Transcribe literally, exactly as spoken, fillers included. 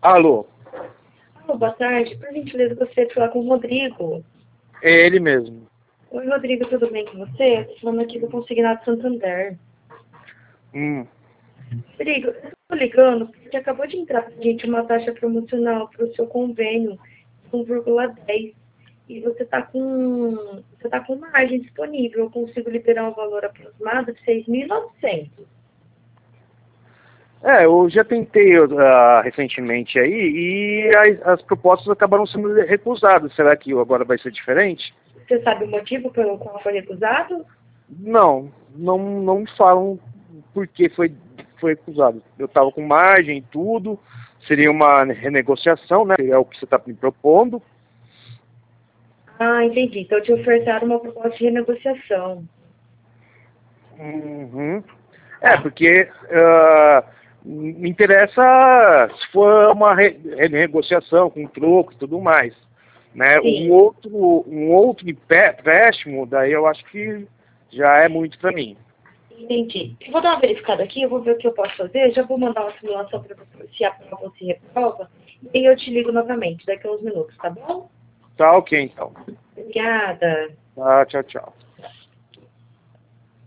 Alô? Alô, boa tarde. Por gentileza, gostaria de falar com o Rodrigo. É ele mesmo. Oi, Rodrigo, tudo bem com você? Estou falando aqui do Consignado Santander. Hum. Rodrigo, eu estou ligando porque acabou de entrar para a gente uma taxa promocional para o seu convênio, um vírgula dez. E você está com, você tá com margem disponível. Eu consigo liberar um valor aproximado de seis mil e novecentos. É, eu já tentei uh, recentemente aí e as, as propostas acabaram sendo recusadas. Será que agora vai ser diferente? Você sabe o motivo pelo qual foi recusado? Não, não, não me falam por que foi, foi recusado. Eu estava com margem e tudo, seria uma renegociação, né? É o que você está me propondo. Ah, entendi. Então te ofertaram uma proposta de renegociação. Uhum. É, porque uh, me interessa se for uma re renegociação com troco e tudo mais. Né? Um Sim. outro, um outro empréstimo, daí eu acho que já é muito para mim. Entendi. Eu vou dar uma verificada aqui, eu vou ver o que eu posso fazer, já vou mandar uma simulação para você se aprova ou se reprova, e aí eu te ligo novamente daqui a uns minutos, tá bom? Tá ok, então. Obrigada. Tá, tchau, tchau.